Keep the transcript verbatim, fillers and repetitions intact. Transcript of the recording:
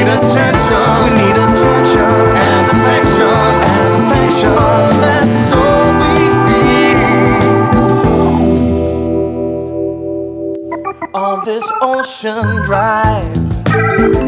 attention, we need attention and affection, and affection. Oh, that's all we need on this ocean drive.